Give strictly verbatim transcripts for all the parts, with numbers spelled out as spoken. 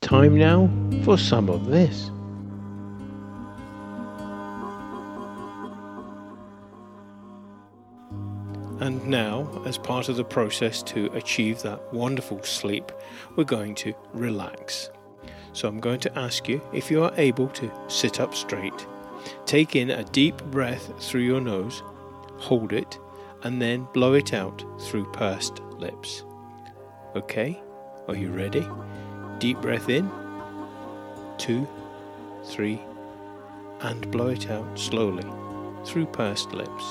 Time now for some of this. And now, as part of the process to achieve that wonderful sleep, we're going to relax. So I'm going to ask you if you are able to sit up straight. Take in a deep breath through your nose, hold it, and then blow it out through pursed lips. Okay, are you ready? Deep breath in, two, three, and blow it out slowly through pursed lips.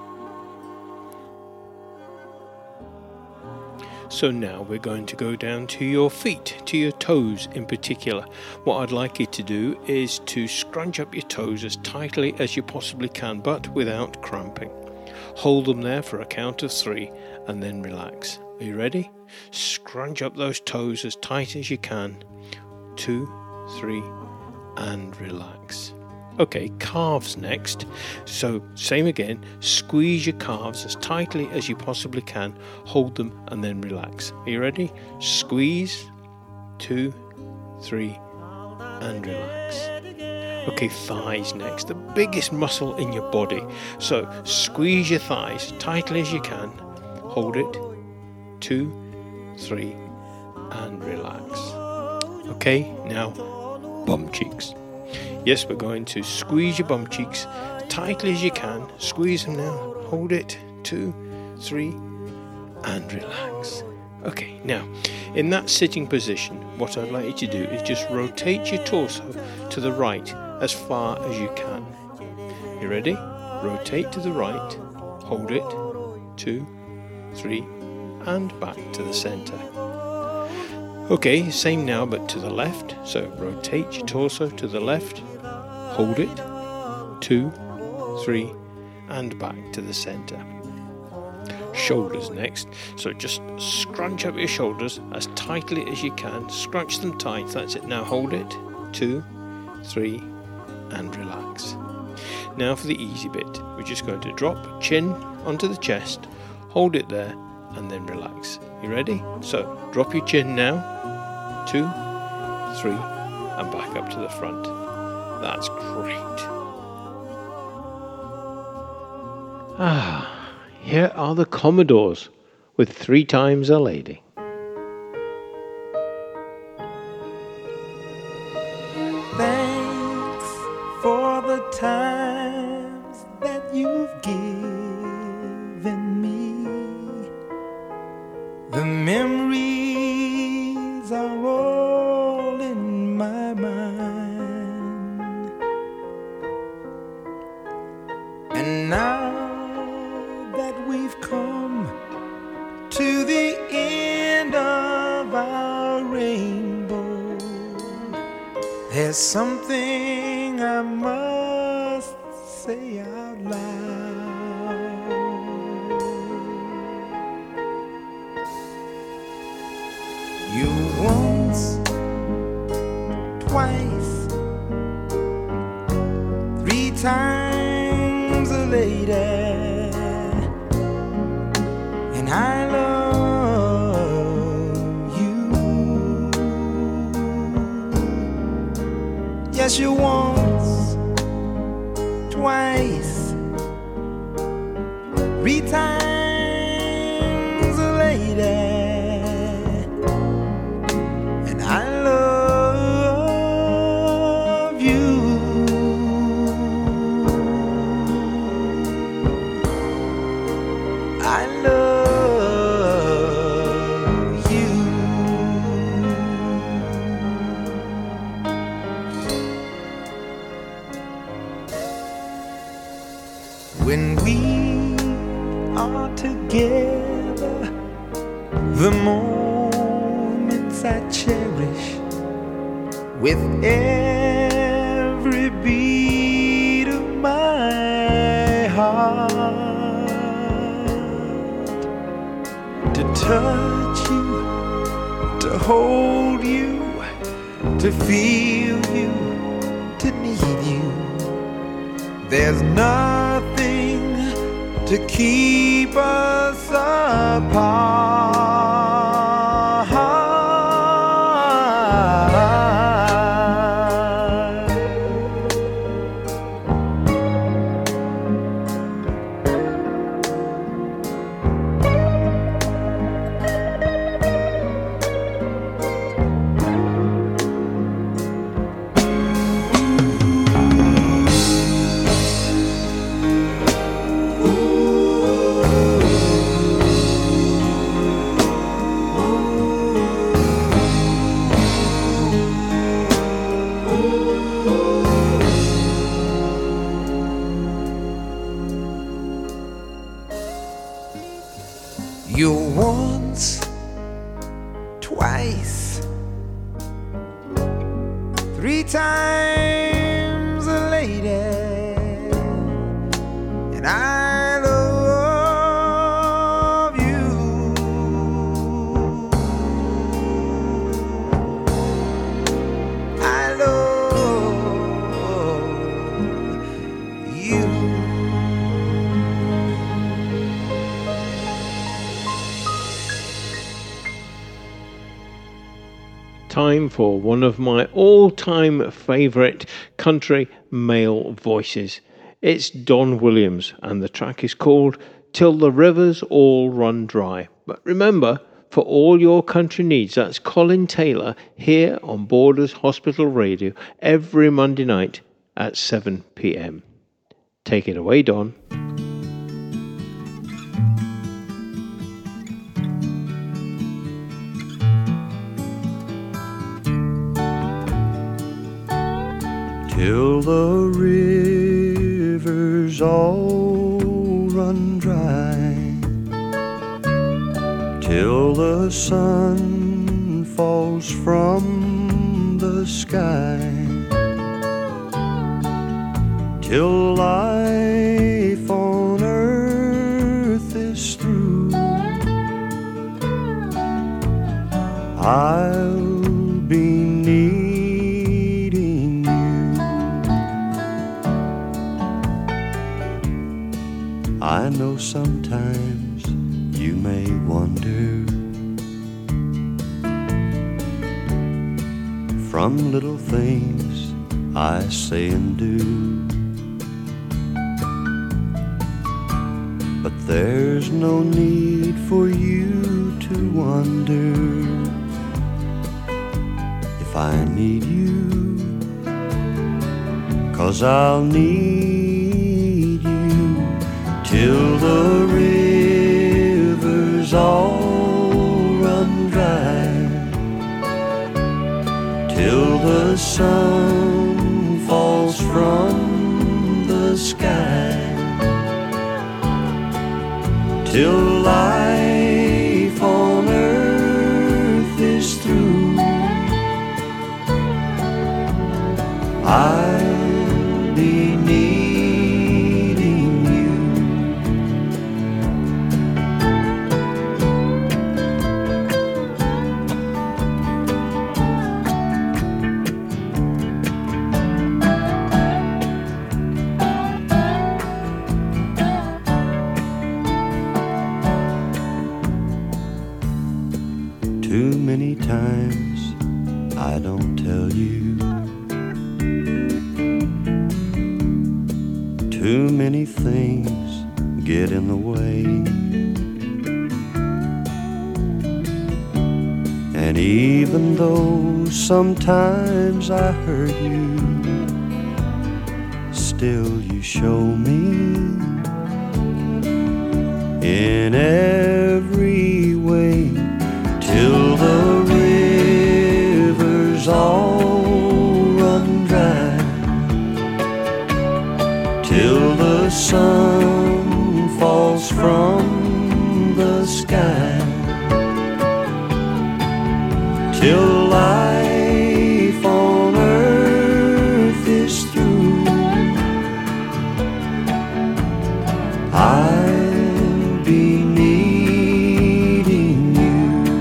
So now we're going to go down to your feet, to your toes in particular. What I'd like you to do is to scrunch up your toes as tightly as you possibly can, but without cramping. Hold them there for a count of three and then relax. Are you ready? Scrunch up those toes as tight as you can. Two, three, and relax. Okay, calves next. So same again, squeeze your calves as tightly as you possibly can, hold them and then relax. Are you ready? Squeeze, two, three, and relax. Okay, thighs next, the biggest muscle in your body. So squeeze your thighs tightly as you can, hold it, two, three, and relax. Okay, now bum cheeks. Yes, we're going to squeeze your bum cheeks tightly as you can. Squeeze them now. Hold it. Two, three, and relax. Okay, now, in that sitting position, what I'd like you to do is just rotate your torso to the right as far as you can. You ready? Rotate to the right. Hold it. Two, three, and back to the center. Okay, same now, but to the left. So rotate your torso to the left. Hold it, two, three, and back to the center. Shoulders next. So just scrunch up your shoulders as tightly as you can. Scrunch them tight, that's it. Now hold it, two, three, and relax. Now for the easy bit. We're just going to drop chin onto the chest, hold it there, and then relax. You ready? So drop your chin now, two, three, and back up to the front. That's great. Ah, here are the Commodores with Three Times a Lady. Thanks for the times that you've given me. The memories are all in my mind. And now that we've come to the end of our rainbow, there's something I must say out loud. You once, twice, three times a lady, and I love you. Yes, you once, twice, three times a lady, and I love you. I love you. When we are together, the moments I cherish with every beat of my heart. To touch you, to hold you, to feel you, to need you. There's nothing to keep us apart. three times a lady, and I love you. I love you. Time for one of my all-time favourite country male voices. It's Don Williams, and the track is called Till the Rivers All Run Dry. But remember, for all your country needs, that's Colin Taylor here on Borders Hospital Radio every Monday night at seven p.m. Take it away, Don. Till the rivers all run dry, till the sun falls from the sky, till life on earth is through, I'll be needing I know sometimes you may wonder from little things I say and do, but there's no need for you to wonder if I need you, 'cause I'll need you till the rivers all run dry, till the sun falls from the sky, till life on earth is through, I'll be needing times I don't tell you, too many things get in the way, and even though sometimes I hurt you, still you show me in every way, till the rivers all run dry, till the sun falls from the sky, till life on earth is through, I'll be needing you.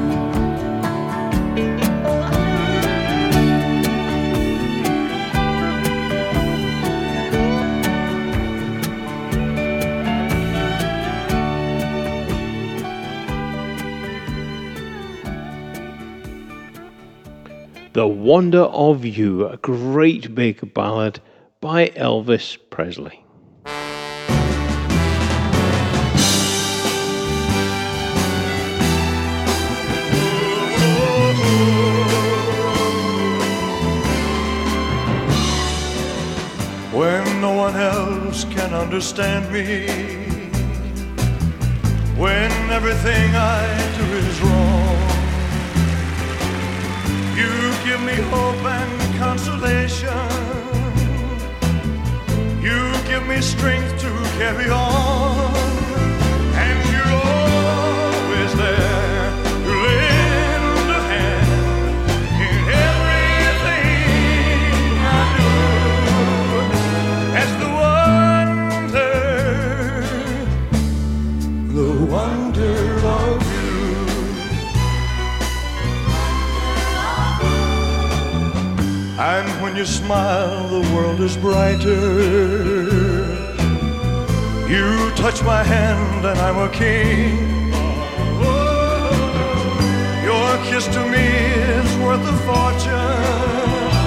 The Wonder of You, a great big ballad by Elvis Presley. When no one else can understand me, when everything I do is wrong, you give me hope and consolation. You give me strength to carry on, and you're always there to lend a hand in everything And when you smile, the world is brighter. You touch my hand and I'm a king. Your kiss to me is worth a fortune.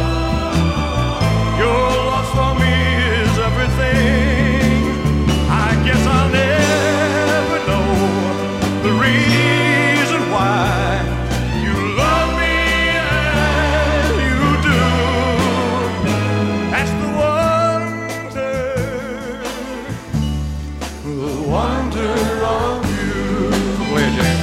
Your love for me is everything. I guess I'll never know the reason why you love me as you do. That's the wonder, the wonder of you. Play it, James.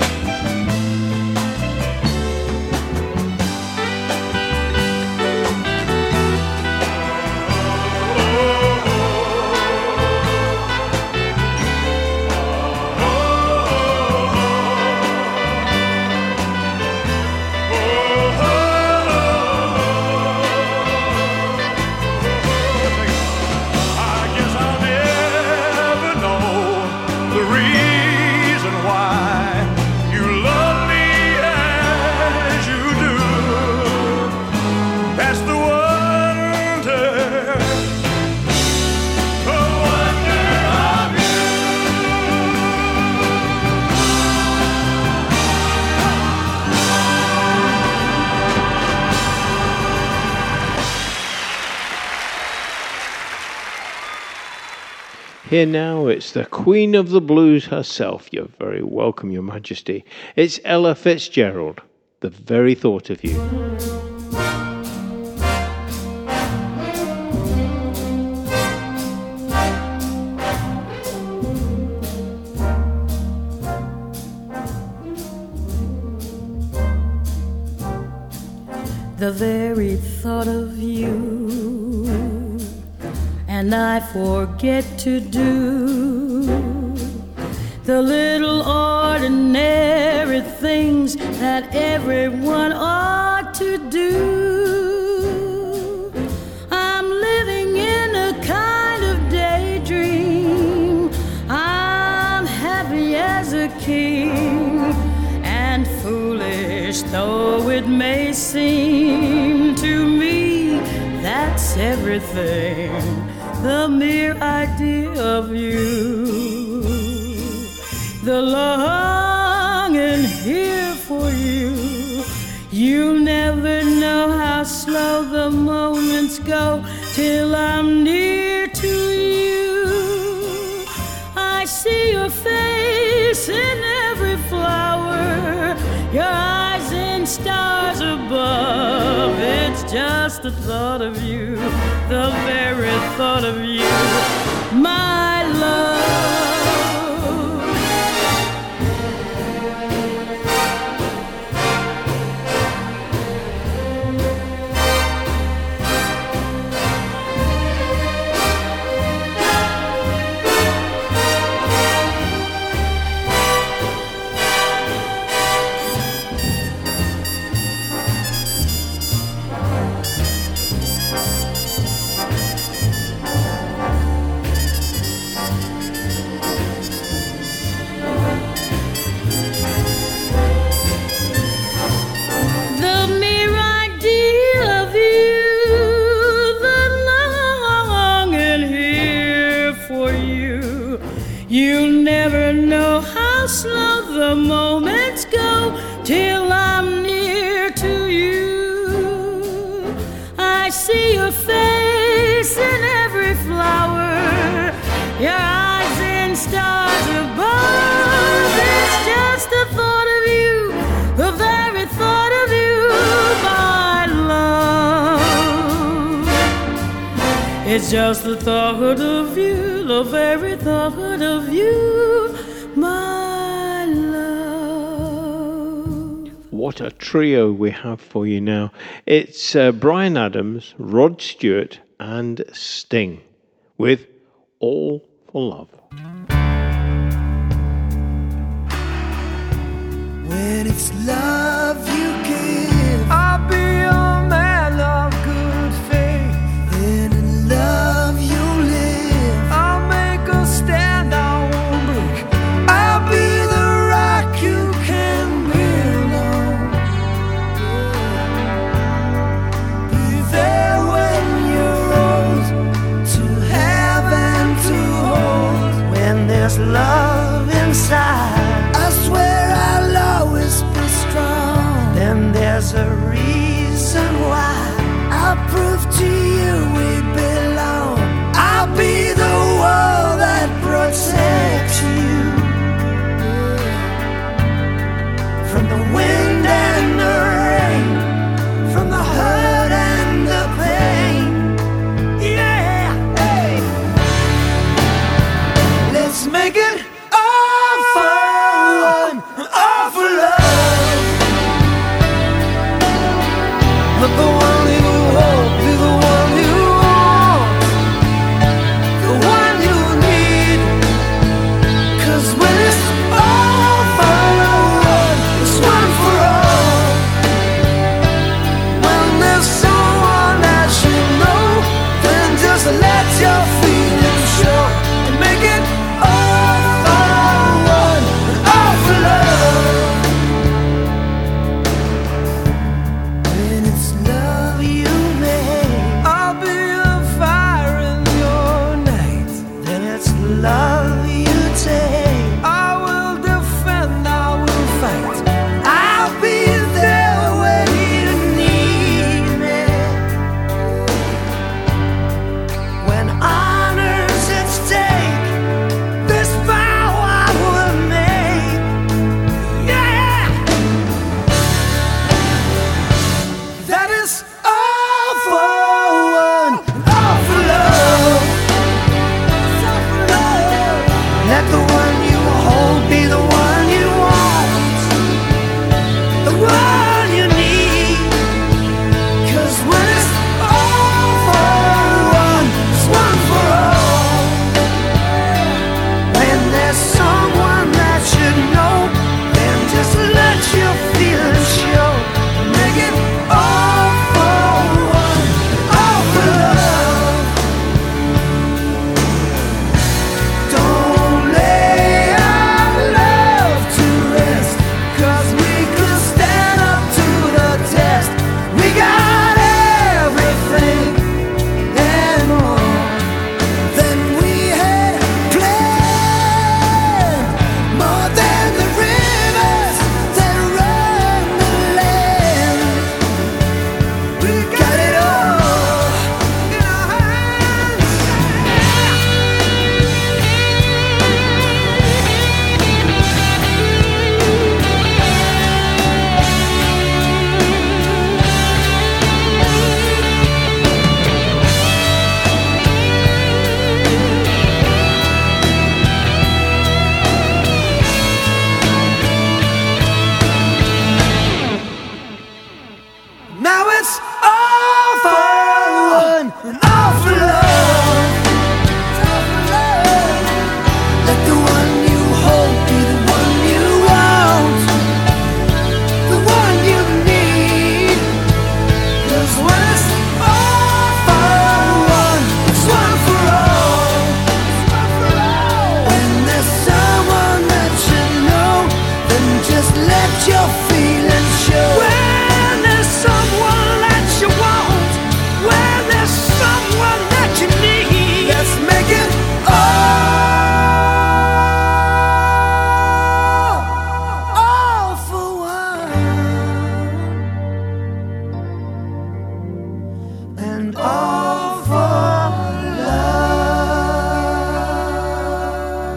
Here now, it's the Queen of the Blues herself. You're very welcome, Your Majesty. It's Ella Fitzgerald, The Very Thought of You. The very thought of you, and I forget to do the little ordinary things that everyone ought to do. I'm living in a kind of daydream. I'm happy as a king, and foolish though it may seem to me, that's everything. The mere idea of you, the longing here for you. You never know how slow the moments go till I'm near to you. I see your face in every flower, your eyes in stars above. It's just the thought of you, the very thought of you, my love. Slow the moments go till I'm near to you. I see your face in every flower, your eyes in stars above. It's just the thought of you, the very thought of you, my love. It's just the thought of you, the very thought of you, my What a trio we have for you now. It's uh, Bryan Adams, Rod Stewart and Sting with All for Love. When it's love you give, I'll be a man of good faith. Then in love you live, I'll make a stand, I won't break. I'll be the rock you can build on. Be I'll prove to you we belong. I'll be the wall that protects you from the wind and the rain, from the hurt and the pain. Yeah, hey. Let's make it all for one, all for love. Let the one you hold be the one you want, the one you need. 'Cause when it's all for one, it's one for all. When there's someone that you know, then just let your feelings show and make it all for one, all for love. When it's love you make, I'll be a fire in your night. Then it's love you take, I will defend, I will fight. I'll be there when you need me. When honor's at stake, this vow I will make. Yeah, that is all for one, all for love. Let the one you hold be the one you want, the one you need. 'Cause when it's all for one, it's one for all. When there's someone that you know, then just let your feelings show. Make it all for one, all for love. Don't lay our love to rest, 'cause we could stand up to the test. We got everything and more than we had planned, more than the rivers that run the land. We got it all in our hands. Now it's all for one and all for love. Let the one you hold be the one you want, the one you need. 'Cause when it's all for one, it's one for all. When there's someone that you know, then just let your feelings show. When there's someone that you want, when there's someone that you need, let's make it all, all for one, and all for love.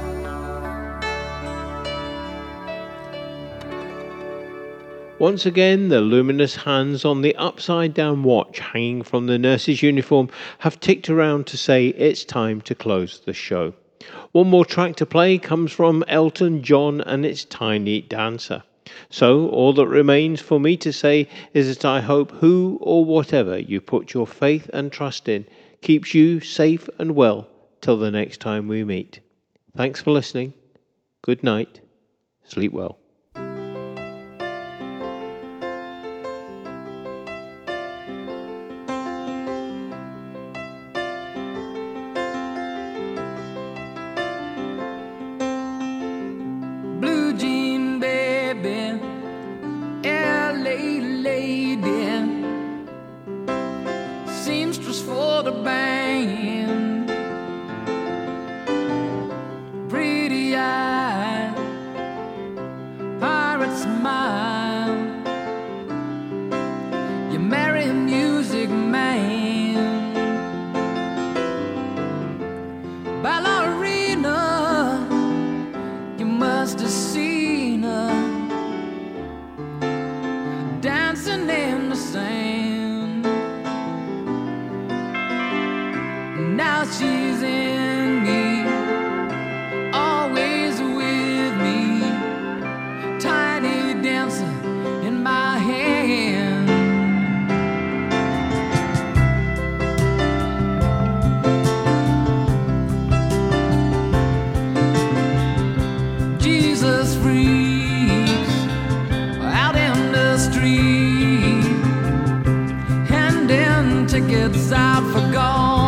Once again, the luminous hands on the upside-down watch hanging from the nurse's uniform have ticked around to say it's time to close the show. One more track to play comes from Elton John and it's Tiny Dancer. So all that remains for me to say is that I hope who or whatever you put your faith and trust in keeps you safe and well till the next time we meet. Thanks for listening. Good night. Sleep well. Blue jean baby, L A lady, seamstress for the band, pretty eye, pirate smile. You marry music. she's in me, always with me, tiny dancer in my hand. Jesus freaks out in the street, handing tickets out for gold.